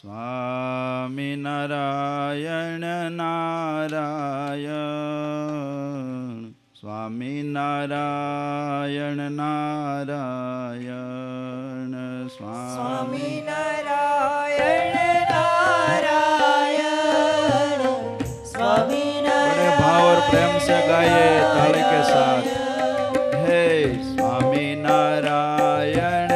સ્વામિનારાયણ નારાયણ સ્વામિનારાયણ નારાયણ સ્વામિનારાયણ નારાયણ સ્વામિનારાયણ बड़े भाव और प्रेम से गाइए ताली के साथ। हे स्वामिनारायण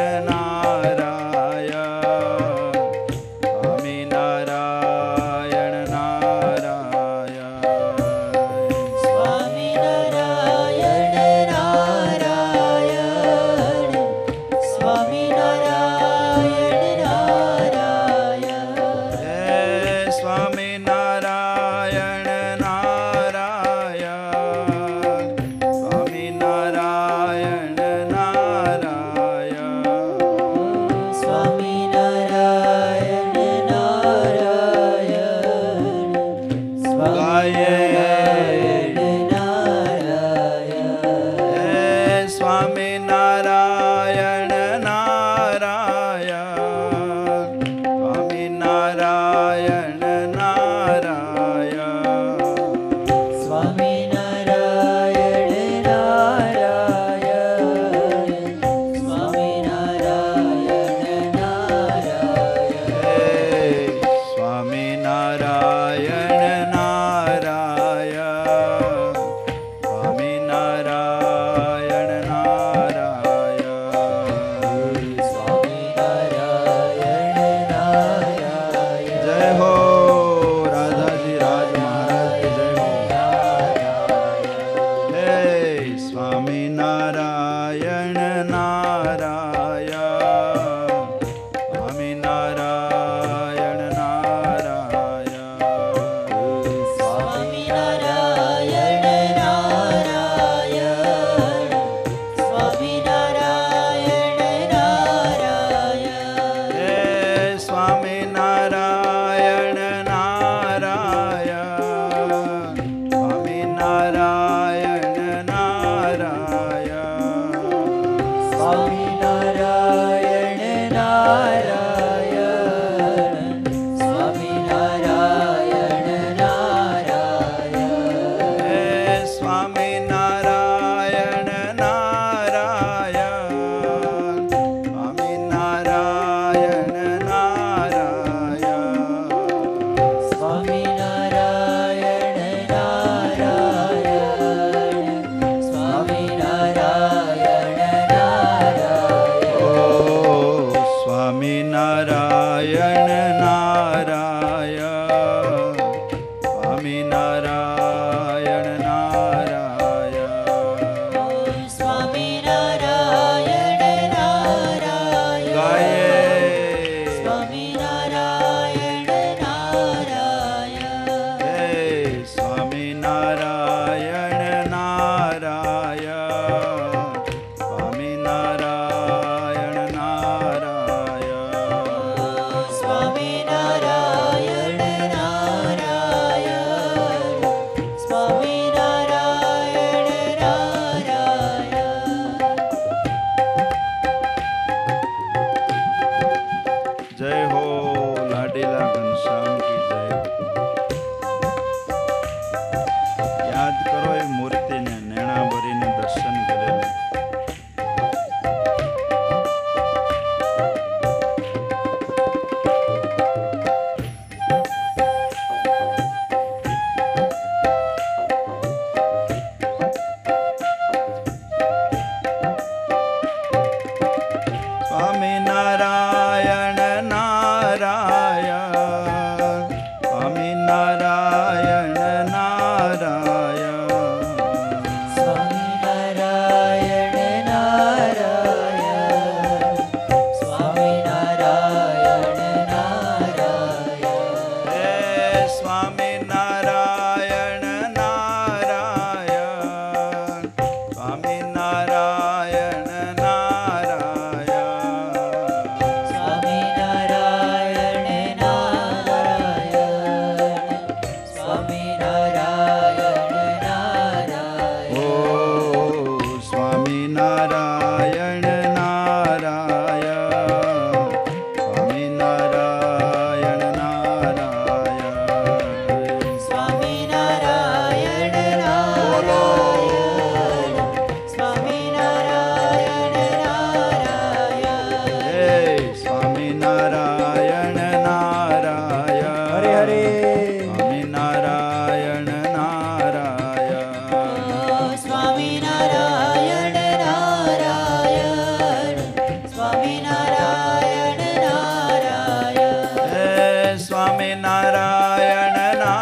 નારાયણ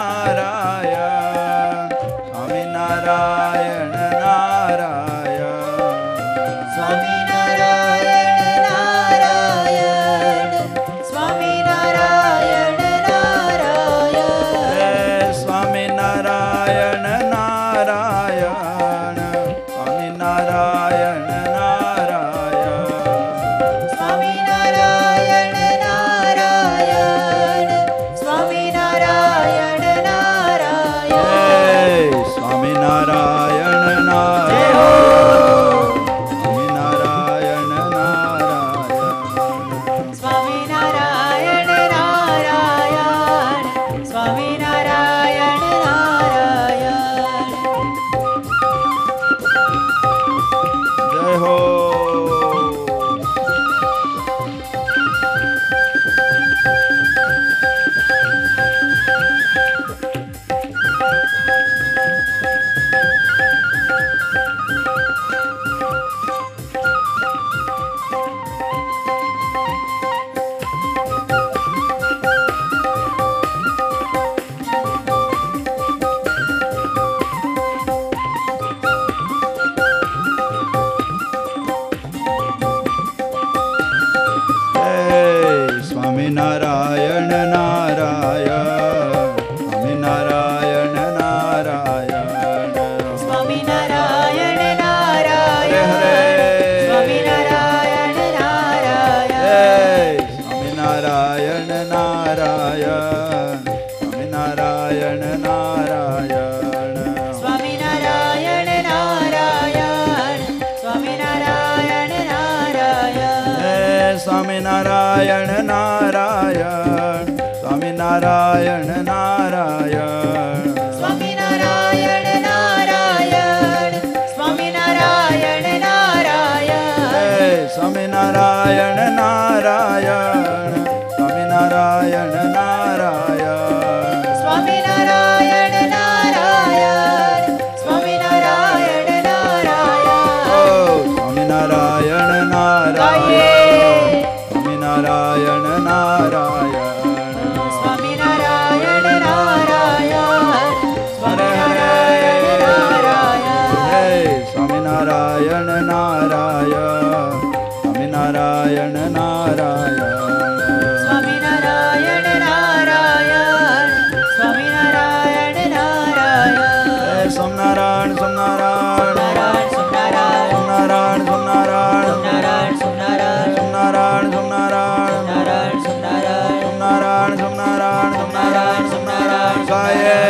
નારાયણ સ્વામી નારાયણ નારાયણ સ્વામિનારાયણ નારાયણ સ્વામિનારાયણ નારાયણ સ્વામી નારાયણ નારાયણ સ્વામી નારાયણ નારાયણ સ્વામિનારાયણ નારાયણ સ્વામિનારાયણ નારાયણ સ્વામિનારાયણ જય હો. સ્વામિનારાયણ નારાયણ સ્વામિનારાયણ નારાયણ સ્વામિનારાયણ નારાયણ જય હો. સ્વામિનારાયણ નારાયણ સ્વામિનારાયણ નારાયણ સ્વામિનારાયણ નારાયણ હરે સ્વામિનારાયણ નારાયણ સ્વામિનારાયણ નારાયણ સ્વામિનારાયણ નારાયણ સ્વામિનારાયણ નારાયણ સ્વામિનારાયણ નારાયણ સ્વામિનારાયણ નારાયણ સ્વામિનારાયણ નારાયણ સ્વામિનારાયણ નારાયણ સ્વામિનારાયણ નારાયણ સ્વામિનારાયણ નારાયણ સ્વામિનારાયણ નારાયણ સ્વામિનારાયણ નારાયણ સ્વામિનારાયણ નારાયણ સ્વામિનારાયણ ગાઈએ. નારાયણ સ્વામિનારાયણ નારાયણ સ્વામિનારાયણ નારાયણ સ્વામિનારાયણ નારાયણ સ્વામિનારાયણ નારાયણ સ્વામિનારાયણ નારાયણ સ્વામિનારાયણ નારાયણ સ્વામિનારાયણ નારાયણ સોમનારાયણ સોમનારાયણ નારાયણ સોમનારાયણ સોમનારાયણ સોમનારાયણ નારાયણ સોમનારાયણ સોમનારાયણ સોમનારાયણ નારાયણ સોમનારાયણ સોમનારાયણ સોમનારાયણ નારાયણ સોમનારાયણ ગાયે.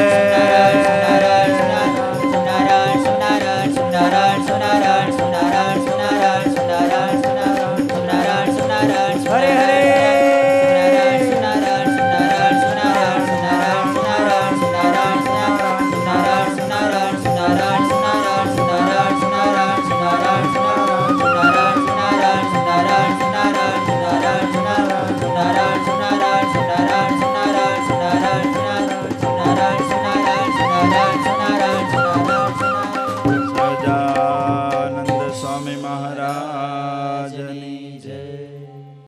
હરે હરે. સહજાનંદ સ્વામી મહારાજની